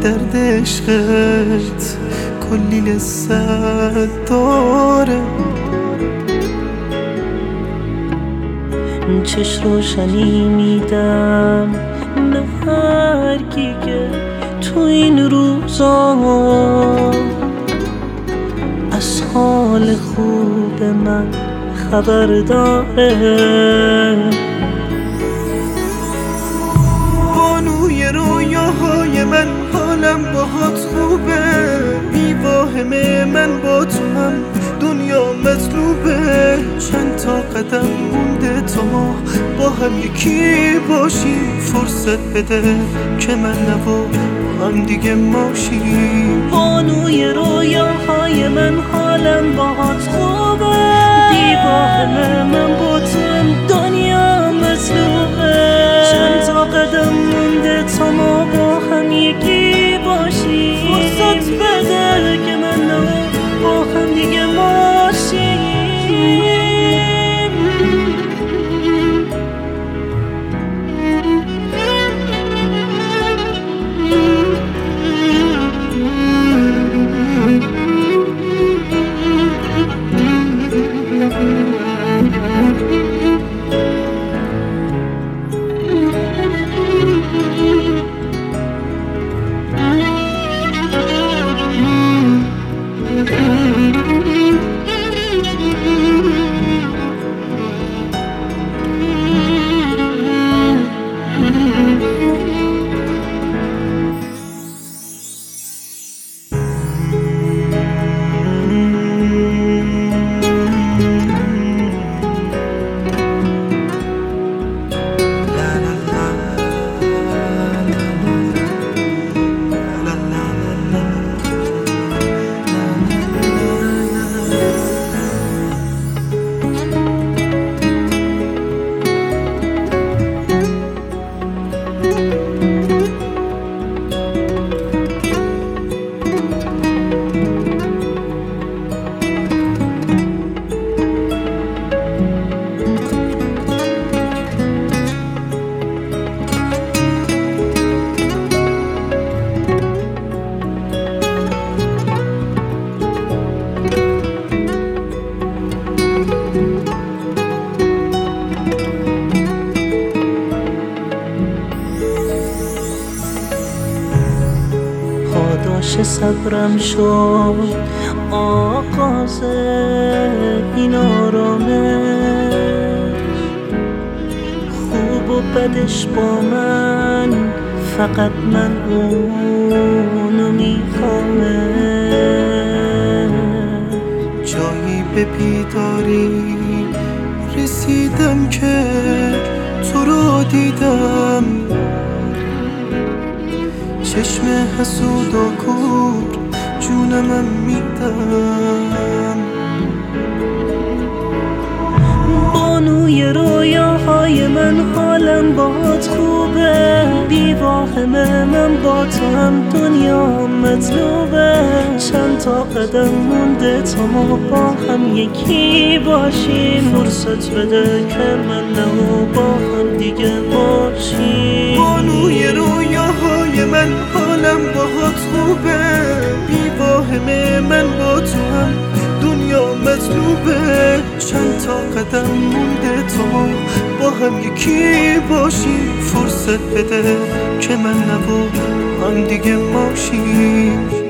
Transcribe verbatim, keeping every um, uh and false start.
درد عشقت کلی لذت داره. چش روشنی میدم به هر کی که تو این روزا از حال خوب من خبر داره. بانوی رویاهای من حالم باهات خوبه، بی واهمه من با تو هم دنیا مطلوبه. چند تا قدم مونده تا ما با هم یکی باشیم، فرصت بده که من نبا با هم دیگه ماشیم. بانوی رویاهای من حالم باهات خوبه، بی واهمه من با تو هم دنیا مطلوبه. چند تا قدم مونده تا ما با هم یکی باشیم، فرصت بده که من نبا با هم دیگه ماشیم. پاداش صبرم شد آغاز این آرامش، خوب و بدش با من فقط من اونو میخوامه. جایی به بیداری رسیدم که تو رو دیدم، چشم حسود و کور جونمم میدم. بانوی رویاهای من حالم باهات خوبه، بی واهمه من با تو هم دنیا مطلوبه. چند تا قدم مونده تا ما با هم یکی باشیم، فرصت بده که من نمو با هم دیگه باشیم. بانوی رویاهای من حالم باهات خوبه، بی واهمه من با تو هم دنیا مطلوبه. چند تا قدم مونده تا ما با هم یکی باشیم، فرصت بده که من نبا هم دیگه ماشیم.